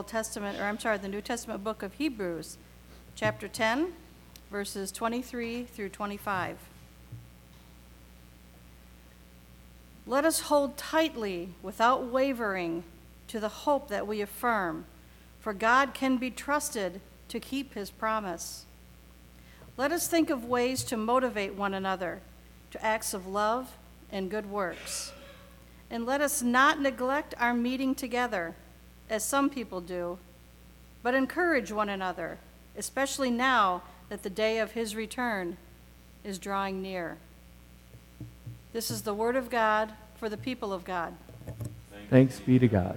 the New Testament book of Hebrews, chapter 10, verses 23 through 25. Let us hold tightly, without wavering, to the hope that we affirm, for God can be trusted to keep his promise. Let us think of ways to motivate one another to acts of love and good works. And let us not neglect our meeting together, as some people do, but encourage one another, especially now that the day of his return is drawing near. This is the word of God for the people of God. Thanks be to God.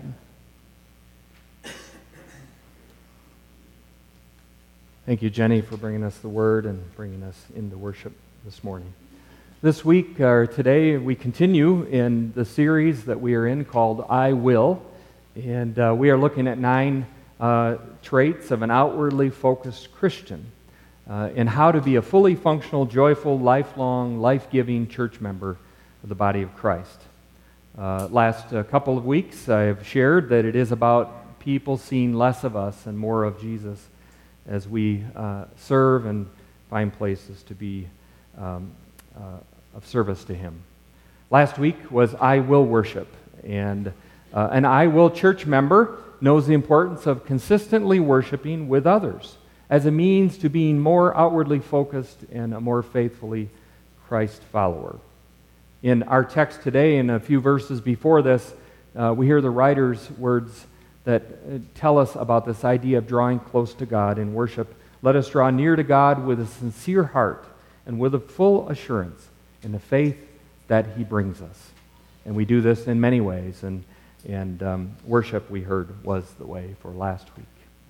Thank you, Jenny, for bringing us the word and bringing us into worship this morning. This week, or today, we continue in the series that we are in called I Will. And we are looking at 9 traits of an outwardly focused Christian and how to be a fully functional, joyful, lifelong, life-giving church member of the body of Christ. Last couple of weeks, I have shared that it is about people seeing less of us and more of Jesus as we serve and find places to be of service to Him. Last week was I Will Worship, and an I Will church member knows the importance of consistently worshiping with others as a means to being more outwardly focused and a more faithfully Christ follower. In our text today, in a few verses before this, we hear the writer's words that tell us about this idea of drawing close to God in worship. Let us draw near to God with a sincere heart and with a full assurance in the faith that He brings us. And we do this in many ways, and worship, we heard, was the way for last week.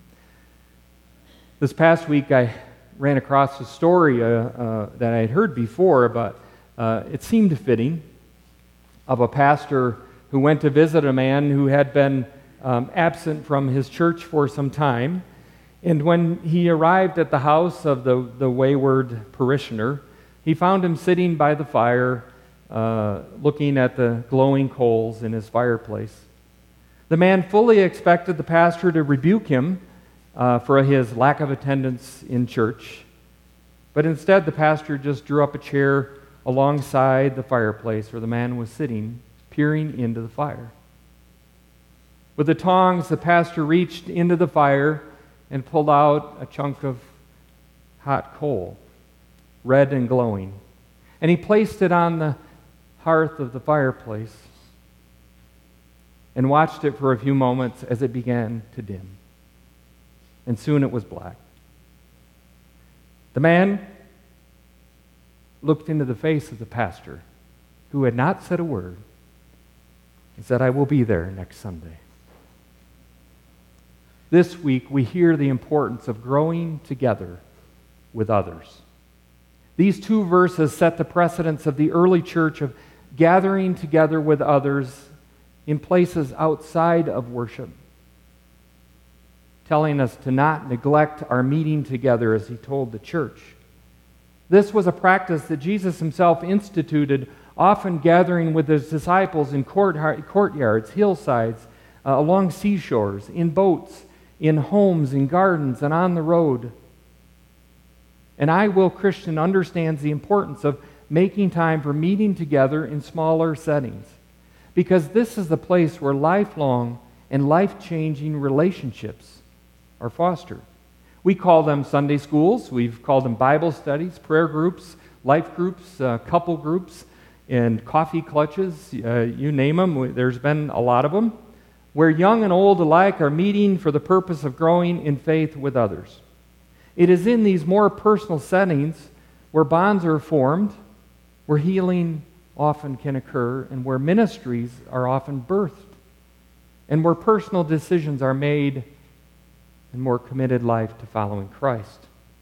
This past week, I ran across a story that I had heard before, but it seemed fitting, of a pastor who went to visit a man who had been absent from his church for some time. And when he arrived at the house of the wayward parishioner, he found him sitting by the fire, looking at the glowing coals in his fireplace. The man fully expected the pastor to rebuke him for his lack of attendance in church, but instead the pastor just drew up a chair alongside the fireplace where the man was sitting, peering into the fire. With the tongs, the pastor reached into the fire and pulled out a chunk of hot coal, red and glowing, and he placed it on the hearth of the fireplace and watched it for a few moments as it began to dim. And soon it was black. The man looked into the face of the pastor, who had not said a word, and said, "I will be there next Sunday." This week, we hear the importance of growing together with others. These 2 verses set the precedence of the early church of gathering together with others in places outside of worship, telling us to not neglect our meeting together, as he told the church. This was a practice that Jesus himself instituted, often gathering with his disciples in courtyards, hillsides, along seashores, in boats, in homes, in gardens, and on the road. An I Will Christian understands the importance of making time for meeting together in smaller settings, because this is the place where lifelong and life-changing relationships are fostered. We call them Sunday schools, we've called them Bible studies, prayer groups, life groups, couple groups, and coffee clutches, you name them. There's been a lot of them, where young and old alike are meeting for the purpose of growing in faith with others. It is in these more personal settings where bonds are formed, where healing often can occur, and where ministries are often birthed, and where personal decisions are made and more committed life to following Christ.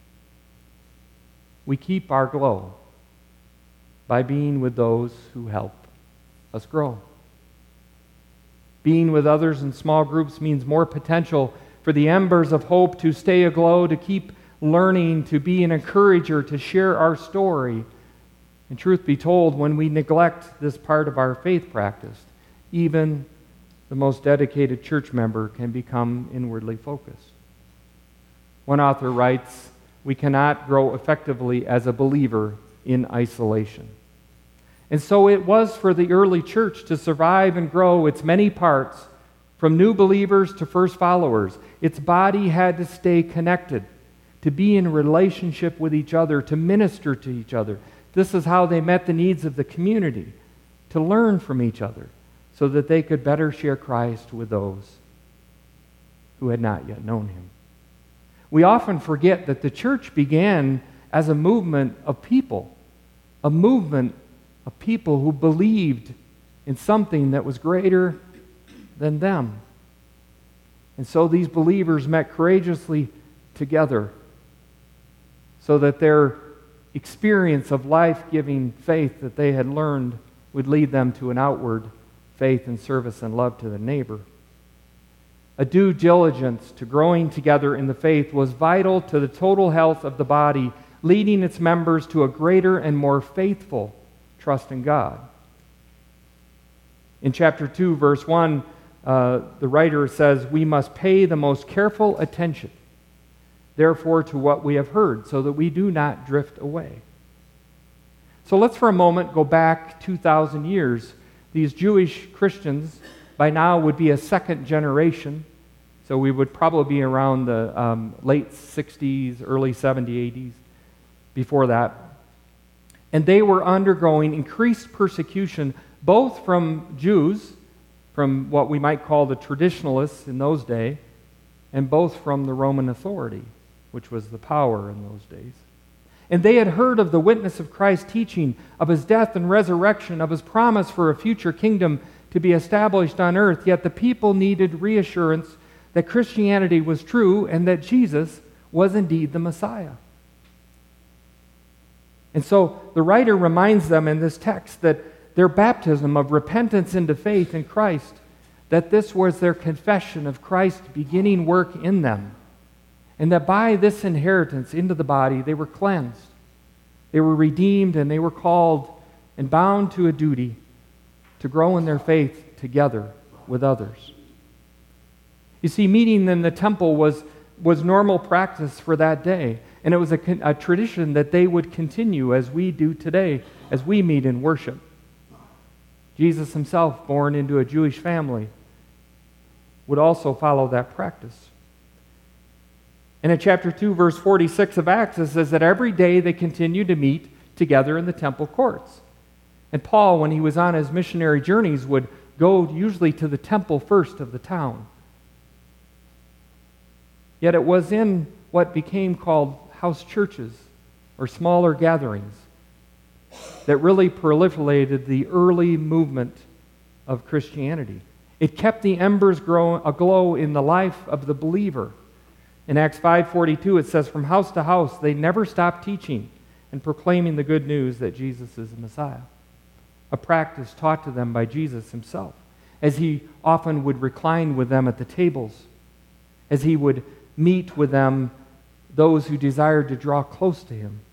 We keep our glow by being with those who help us grow. Being with others in small groups means more potential for the embers of hope to stay aglow, to keep learning, to be an encourager, to share our story. And truth be told, when we neglect this part of our faith practice, even the most dedicated church member can become inwardly focused. One author writes, "We cannot grow effectively as a believer in isolation." And so it was for the early church to survive and grow its many parts, from new believers to first followers. Its body had to stay connected, to be in relationship with each other, to minister to each other. This is how they met the needs of the community, to learn from each other so that they could better share Christ with those who had not yet known him. We often forget that the church began as a movement of people who believed in something that was greater than them. And so these believers met courageously together so that their experience of life-giving faith that they had learned would lead them to an outward faith and service and love to the neighbor. A due diligence to growing together in the faith was vital to the total health of the body, leading its members to a greater and more faithful trust in God. In chapter 2, verse 1, the writer says, "We must pay the most careful attention, therefore, to what we have heard, so that we do not drift away." So let's for a moment go back 2,000 years. These Jewish Christians by now would be a second generation, so we would probably be around the late 60s, early 70s, 80s, before that. And they were undergoing increased persecution, both from Jews, from what we might call the traditionalists in those days, and both from the Roman authority, which was the power in those days. And they had heard of the witness of Christ's teaching, of his death and resurrection, of his promise for a future kingdom to be established on earth, yet the people needed reassurance that Christianity was true and that Jesus was indeed the Messiah. And so the writer reminds them in this text that their baptism of repentance into faith in Christ, that this was their confession of Christ's beginning work in them, and that by this inheritance into the body they were cleansed, they were redeemed, and they were called and bound to a duty to grow in their faith together with others. You see, meeting in the temple was normal practice for that day, and it was a tradition that they would continue as we do today, as we meet in worship. Jesus himself, born into a Jewish family, would also follow that practice. And in chapter 2, verse 46 of Acts, it says that every day they continued to meet together in the temple courts. And Paul, when he was on his missionary journeys, would go usually to the temple first of the town. Yet it was in what became called house churches, or smaller gatherings, that really proliferated the early movement of Christianity. It kept the embers aglow in the life of the believer. In Acts 5:42, it says, "From house to house, they never stopped teaching and proclaiming the good news that Jesus is the Messiah." A practice taught to them by Jesus himself, as he often would recline with them at the tables, as he would meet with them, those who desired to draw close to him.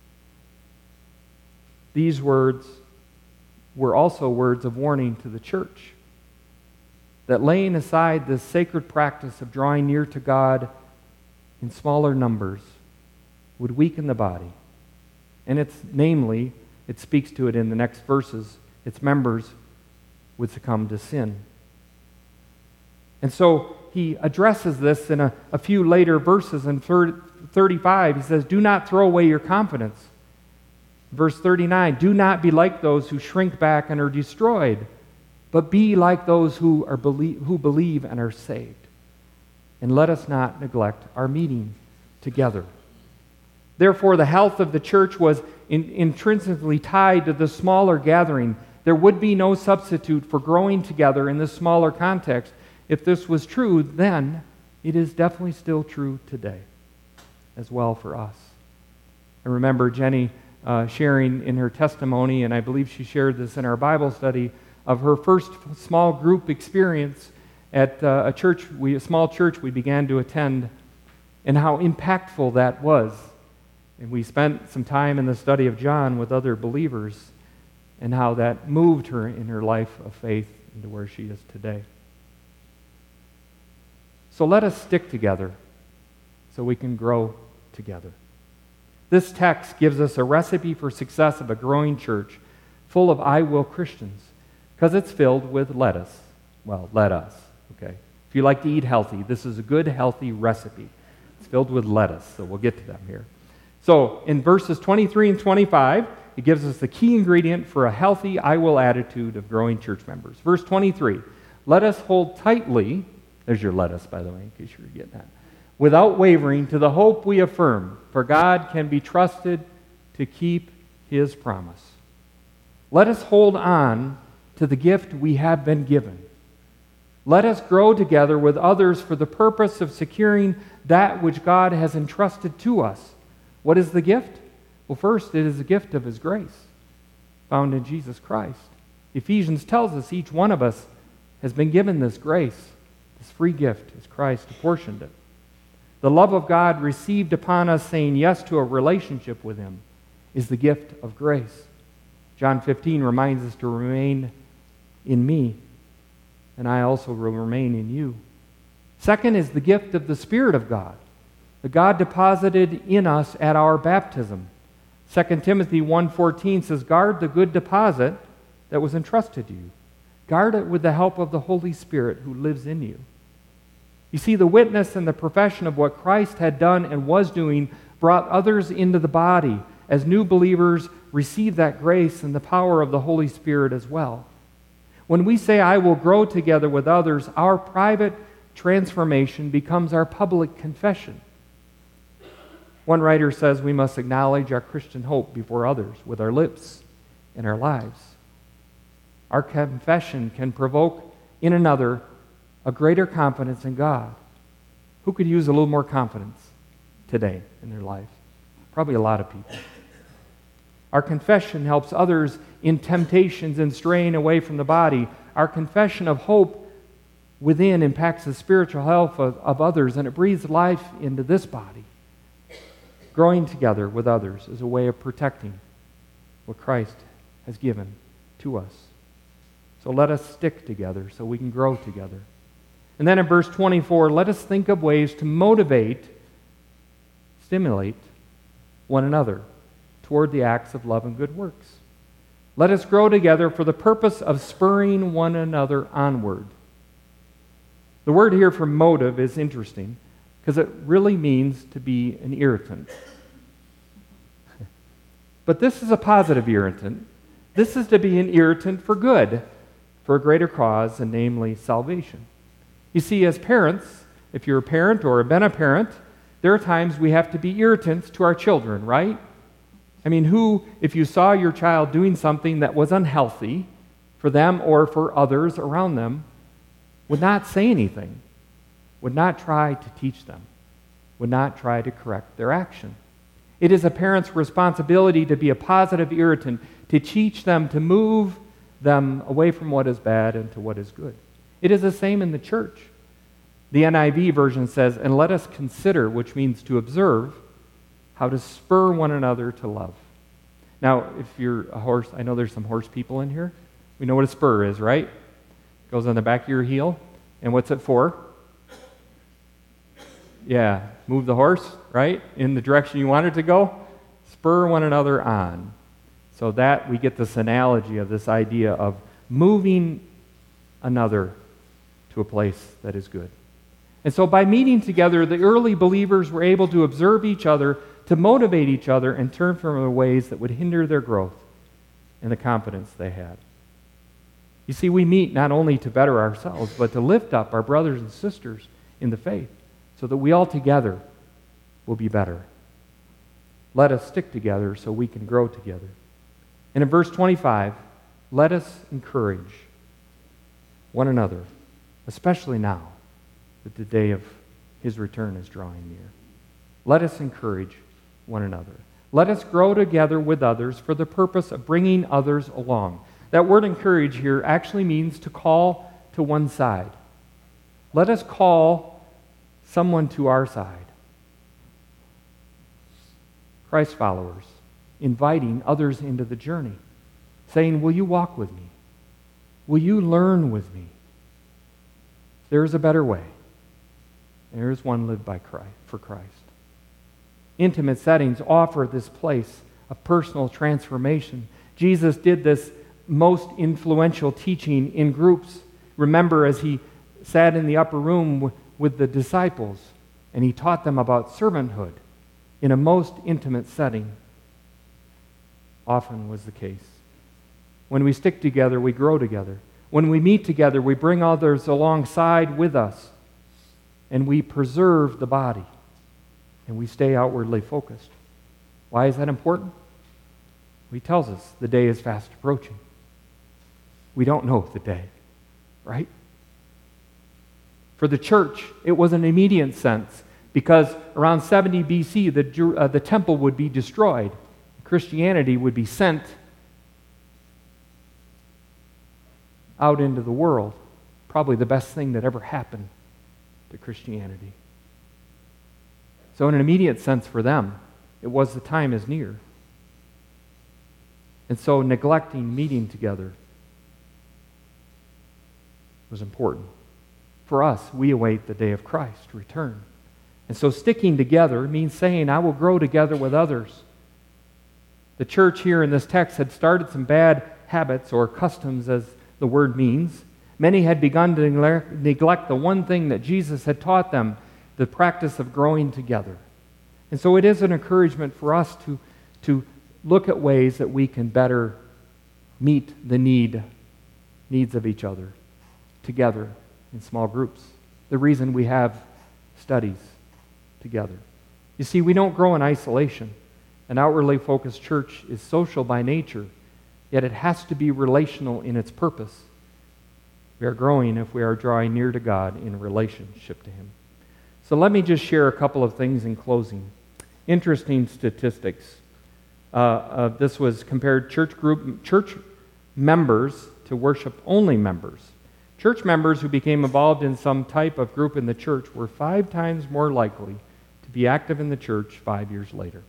These words were also words of warning to the church, that laying aside this sacred practice of drawing near to God in smaller numbers would weaken the body. And it speaks to it in the next verses, its members would succumb to sin. And so he addresses this in a few later verses. In 35, he says, "Do not throw away your confidence." Verse 39, "Do not be like those who shrink back and are destroyed, but be like those who believe and are saved. And let us not neglect our meeting together." Therefore, the health of the church was intrinsically tied to the smaller gathering. There would be no substitute for growing together in this smaller context. If this was true then, it is definitely still true today as well for us. I remember Jenny sharing in her testimony, and I believe she shared this in our Bible study, of her first small group experience at a small church we began to attend, and how impactful that was. And we spent some time in the study of John with other believers, and how that moved her in her life of faith into where she is today. So let us stick together so we can grow together. This text gives us a recipe for success of a growing church full of I will Christians, because it's filled with lettuce. Well, let us, okay? If you like to eat healthy, this is a good, healthy recipe. It's filled with lettuce, so we'll get to them here. So in verses 23 and 25, it gives us the key ingredient for a healthy I will attitude of growing church members. Verse 23, let us hold tightly, there's your lettuce, by the way, in case you were getting that, without wavering to the hope we affirm, for God can be trusted to keep his promise. Let us hold on to the gift we have been given. Let us grow together with others for the purpose of securing that which God has entrusted to us. What is the gift? Well, first, it is the gift of his grace, found in Jesus Christ. Ephesians tells us each one of us has been given this grace, this free gift, as Christ apportioned it. The love of God received upon us, saying yes to a relationship with him, is the gift of grace. John 15 reminds us to remain in me, and I also will remain in you. Second is the gift of the Spirit of God, that God deposited in us at our baptism. 2 Timothy 1:14 says, guard the good deposit that was entrusted to you. Guard it with the help of the Holy Spirit who lives in you. You see, the witness and the profession of what Christ had done and was doing brought others into the body as new believers receive that grace and the power of the Holy Spirit as well. When we say, I will grow together with others, our private transformation becomes our public confession. One writer says we must acknowledge our Christian hope before others with our lips and our lives. Our confession can provoke in another a greater confidence in God. Who could use a little more confidence today in their life? Probably a lot of people. Our confession helps others in temptations and straying away from the body. Our confession of hope within impacts the spiritual health of others, and it breathes life into this body. Growing together with others is a way of protecting what Christ has given to us. So let us stick together so we can grow together. And then in verse 24, let us think of ways to motivate, stimulate one another toward the acts of love and good works. Let us grow together for the purpose of spurring one another onward. The word here for motive is interesting because it really means to be an irritant. But this is a positive irritant. This is to be an irritant for good, for a greater cause, and namely salvation. You see, as parents, if you're a parent or have been a parent, there are times we have to be irritants to our children, right? I mean, who, if you saw your child doing something that was unhealthy for them or for others around them, would not say anything, would not try to teach them, would not try to correct their action? It is a parent's responsibility to be a positive irritant, to teach them, to move them away from what is bad and to what is good. It is the same in the church. The NIV version says, and let us consider, which means to observe, how to spur one another to love. Now, if you're a horse, I know there's some horse people in here. We know what a spur is, right? It goes on the back of your heel. And what's it for? Yeah, move the horse, right, in the direction you want it to go. Spur one another on. So that we get this analogy of this idea of moving another to a place that is good. And so by meeting together, the early believers were able to observe each other, to motivate each other, and turn from the ways that would hinder their growth and the confidence they had. You see, we meet not only to better ourselves, but to lift up our brothers and sisters in the faith, so that we all together will be better. Let us stick together so we can grow together. And in verse 25, let us encourage one another, especially now that the day of his return is drawing near. Let us encourage one another. Let us grow together with others for the purpose of bringing others along. That word encourage here actually means to call to one side. Let us call someone to our side. Christ followers, inviting others into the journey, saying, will you walk with me? Will you learn with me? There is a better way. and there is one lived by Christ, for Christ. Intimate settings offer this place of personal transformation. Jesus did this most influential teaching in groups. Remember, as he sat in the upper room with the disciples, and he taught them about servanthood in a most intimate setting. Often was the case. When we stick together, we grow together. When we meet together, we bring others alongside with us, and we preserve the body, and we stay outwardly focused. Why is that important? He tells us the day is fast approaching. We don't know the day, right? For the church, it was an immediate sense, because around 70 BC, the temple would be destroyed. Christianity would be sent out into the world. Probably the best thing that ever happened to Christianity. So in an immediate sense for them, it was the time is near. And so neglecting meeting together was important. For us, we await the day of Christ's return. And so sticking together means saying, I will grow together with others. The church here in this text had started some bad habits or customs, as the word means. Many had begun to neglect the one thing that Jesus had taught them, the practice of growing together. And so it is an encouragement for us to look at ways that we can better meet the needs of each other together in small groups. The reason we have studies together. You see, we don't grow in isolation. An outwardly focused church is social by nature, yet it has to be relational in its purpose. We are growing if we are drawing near to God in relationship to Him. So let me just share a couple of things in closing. Interesting statistics. This was compared church members to worship-only members. Church members who became involved in some type of group in the church were 5 times more likely to be active in the church 5 years later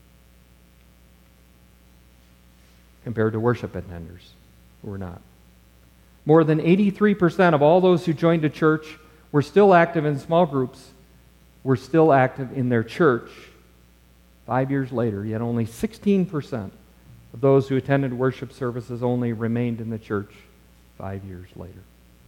compared to worship attenders who were not. More than 83% of all those who joined a church were still active in small groups, were still active in their church 5 years later, yet only 16% of those who attended worship services only remained in the church 5 years later.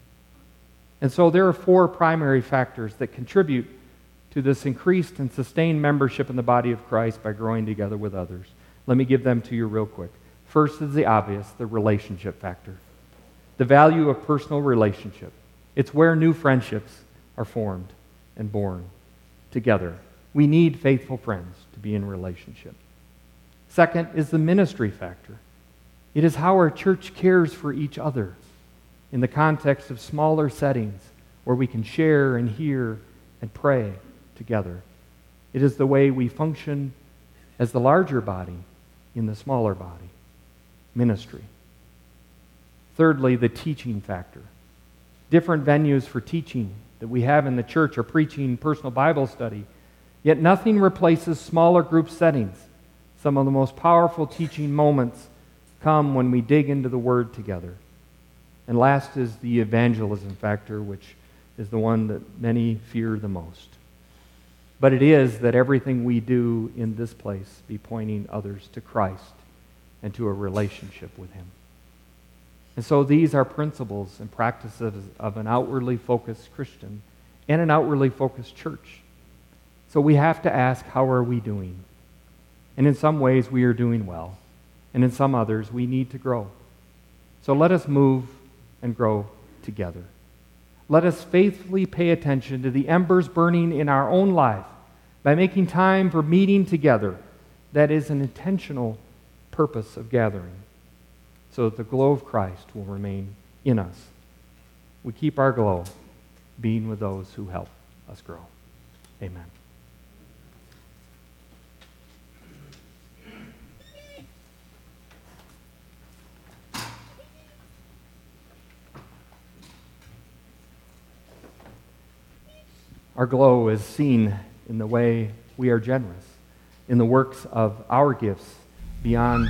And so there are 4 primary factors that contribute to this increased and sustained membership in the body of Christ by growing together with others. Let me give them to you real quick. First is the obvious, the relationship factor. The value of personal relationship. It's where new friendships are formed and born together. We need faithful friends to be in relationship. Second is the ministry factor. It is how our church cares for each other in the context of smaller settings where we can share and hear and pray together. It is the way we function as the larger body in the smaller body. Ministry. Thirdly, the teaching factor. Different venues for teaching that we have in the church are preaching, personal Bible study. Yet nothing replaces smaller group settings. Some of the most powerful teaching moments come when we dig into the Word together. And last is the evangelism factor, which is the one that many fear the most. But it is that everything we do in this place be pointing others to Christ and to a relationship with Him. And so these are principles and practices of an outwardly focused Christian and an outwardly focused church. So we have to ask, how are we doing? And in some ways we are doing well. And in some others we need to grow. So let us move and grow together. Let us faithfully pay attention to the embers burning in our own life by making time for meeting together. That is an intentional purpose of gathering, so that the glow of Christ will remain in us. We keep our glow being with those who help us grow. Amen. Our glow is seen in the way we are generous, in the works of our gifts beyond